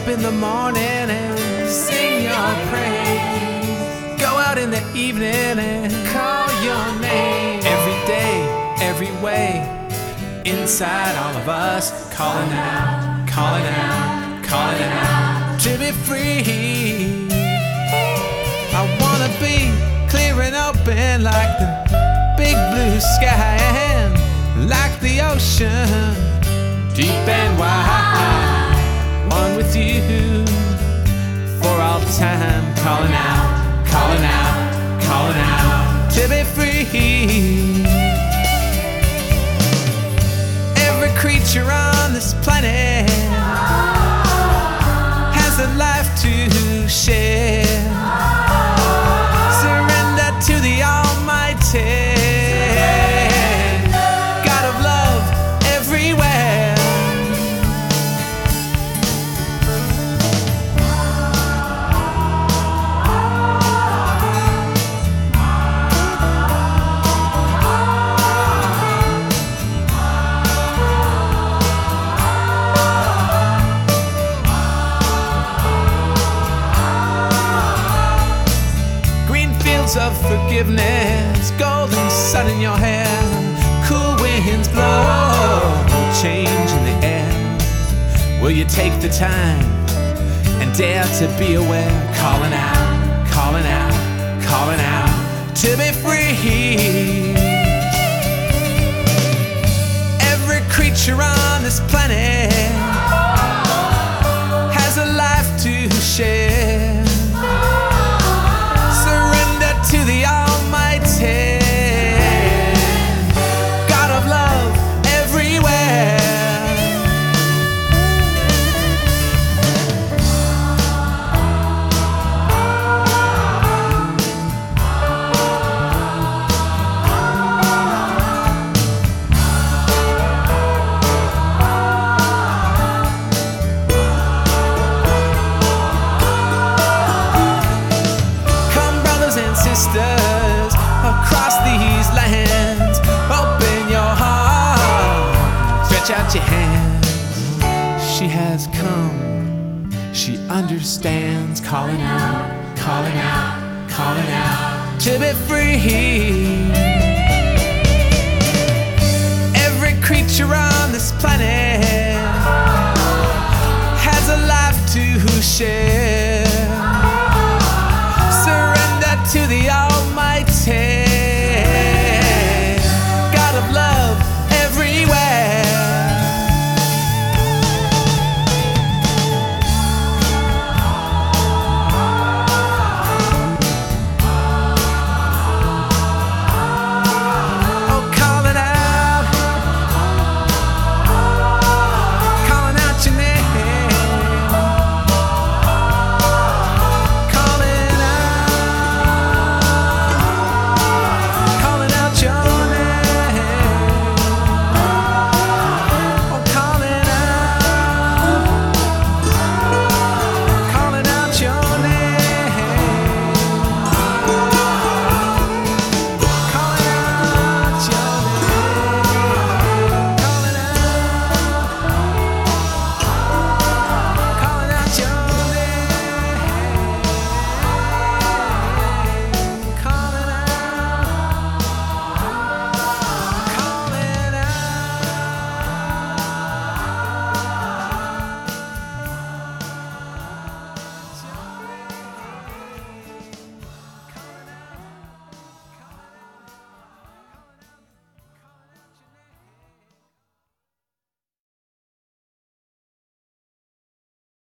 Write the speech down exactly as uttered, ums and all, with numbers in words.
in the morning and sing your praise. Go out in the evening and call your name. Every day, every way, inside all of us, calling out, calling out, calling out to be free. I wanna be clear and open like the big blue sky and like the ocean, deep and wide, one with you for all time. Calling out, calling out, calling out to be free. Every creature on this planet has a life to share. Surrender to the Almighty, God of love everywhere. Of forgiveness, golden sun in your hair, cool winds blow, change in the air. Will you take the time and dare to be aware? Calling out, calling out, calling out to be free. Every creature on this planet has a life to share. To the Almighty, God of love everywhere. Sisters across these lands, open your heart, stretch out your hands. She has come, she understands. Calling out, calling out, calling out to be free.